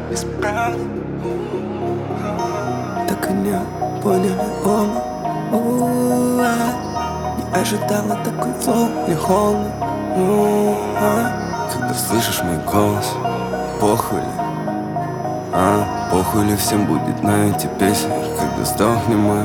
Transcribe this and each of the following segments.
исправно. Так и не поняли оба. Не ожидала такой флоу, не холодно. Когда слышишь мой голос, похуй ли? Похуй ли всем будет на эти песни, когда сдохнем мы?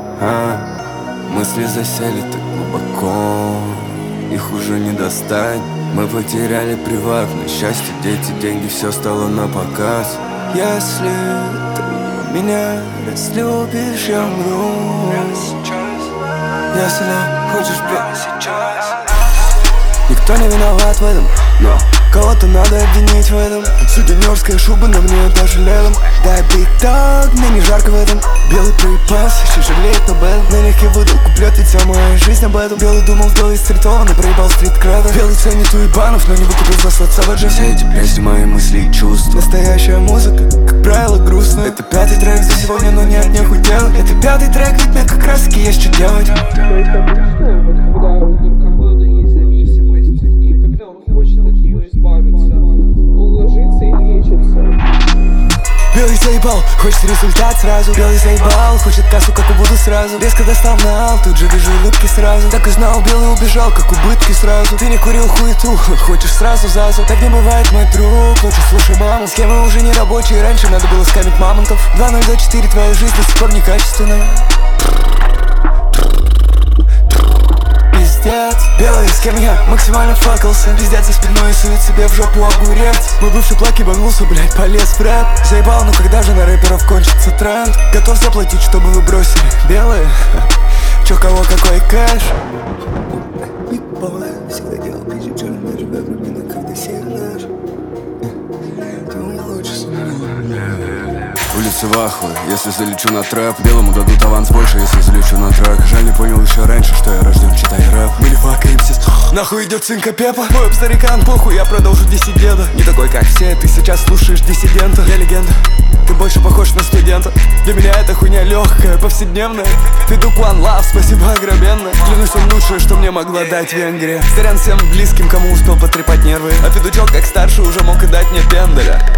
Мысли засели так глубоко, их уже не достать. Мы потеряли приватное счастье, дети, деньги, все стало на показ. Если ты меня разлюбишь, я умру. Если хочешь прямо сейчас. Никто не виноват в этом, но кого-то надо обвинить в этом. Сутенерская шуба на мне даже летом. Дай биг дог, мне не жарко в этом. Белый проебался, еще жалеет об этом. Налегке выдал куплет, ведь вся моя жизнь об этом. Белый думал, белый из цветов, но проебал стрит кредо. Белый ценит уебанов, но не выкупил за сладцеваджи. Все эти песни, мои мысли и чувства. Настоящая музыка, как правило, грустная. Это пятый трек за сегодня, но нет нехуй делать. Это пятый трек, ведь мне как раз таки есть что делать. Белый заебал, хочет результат сразу. Белый заебал, хочет кассу, как убуду сразу. Резко достал на ал, тут же вижу улыбки сразу. Так и знал, белый убежал, как убытки сразу. Ты не курил хуету, хочешь сразу зазу. Так не бывает, мой друг, лучше слушай маму. Схемы уже не рабочие, раньше надо было скамить мамонтов. 2024, твоя жизнь до сих пор некачественная. Пиздец, белый, с кем я максимально факался. Пиздец за спиной и сует себе в жопу огурец. Мой бывший плак ебанулся, блять, полез в рэп. Заебал, ну когда же на рэперов кончится тренд? Готов заплатить, чтобы вы бросили белые. Чё, кого, какой кэш? Всегда делал пизжи, черный живет, но не когда сильнешь. Ты мой лучший. Улицы в ахуе, если залечу на трэп. Белому дадут аванс больше, если залечу на трек. Жаль, не понял еще раньше, что я рожден, читай рэп. Мы не факаемся, нахуй идет цинка пепа. Мой обстарикан, похуй, я продолжу диссидента. Не такой, как все, ты сейчас слушаешь диссидента. Я легенда, ты больше похож на студента. Для меня эта хуйня легкая, повседневная. Федук One Love, спасибо огромное. Клянусь, он лучшее, что мне могла дать Венгрия. Сорян всем близким, кому успел потрепать нервы. А Федучок, как старший, уже мог и дать мне пендаля.